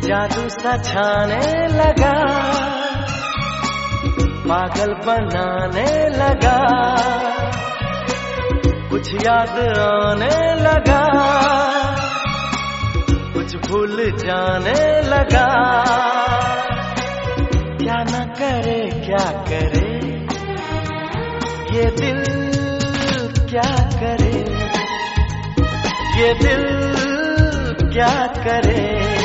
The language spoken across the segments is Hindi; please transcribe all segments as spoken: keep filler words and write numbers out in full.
जादू सा छाने लगा, पागल बनाने लगा, कुछ याद आने लगा, कुछ भूल जाने लगा। क्या न करे क्या करे ये दिल, क्या करे ये दिल, क्या करे।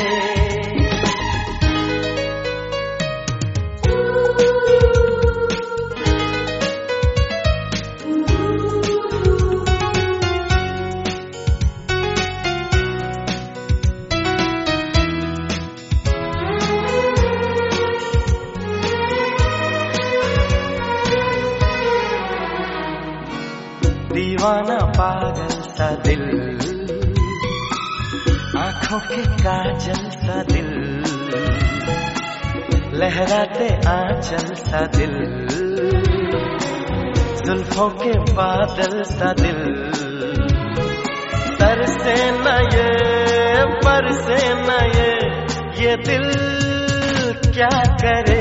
दीवाना पागल सा दिल, आंखों के काजल सा दिल, लहराते आंचल सा दिल, जुल्फों के बादल सा दिल। सर से न ये पर से न ये, ये दिल क्या करे,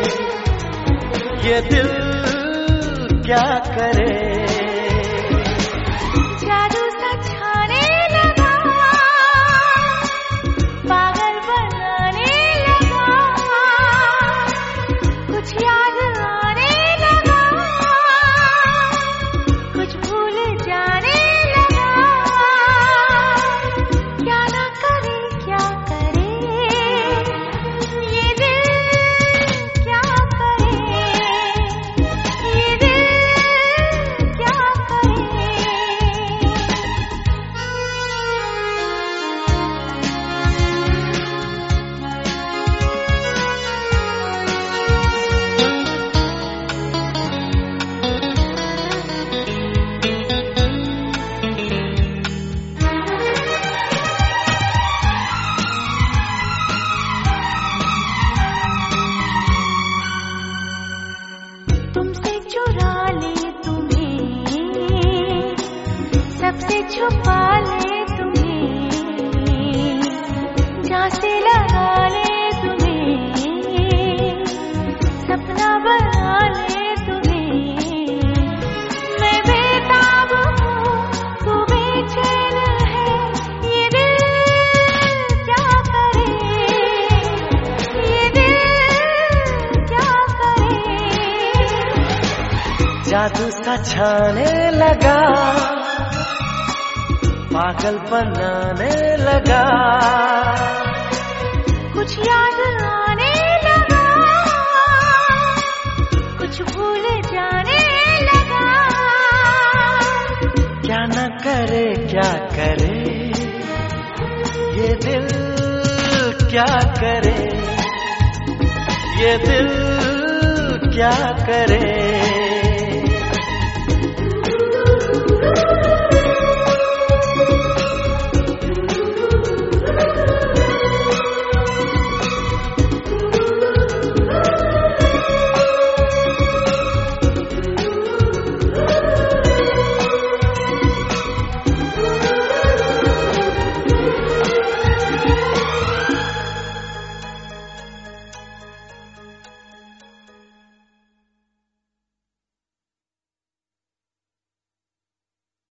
ये दिल क्या करे। जादू सा छाने लगा, पागल बनाने लगा, कुछ याद आने लगा, कुछ भूल जाने लगा। क्या ना करे क्या करे ये दिल, क्या करे ये दिल, क्या करे। तुमसे चुरा ले तुम्हें, सबसे छुपा ले तुम्हें, जहाँ से लगा ले तुम्हें, सपना बना ले तुम्हें। मैं बेताब हूँ तू बेचैन है, ये दिल क्या करे, ये दिल क्या करे। जादू सा छाने लगा, पागल बनाने लगा, कुछ याद आने लगा, कुछ भूल जाने लगा। क्या न करे क्या करे ये दिल, क्या करे ये दिल, क्या करे।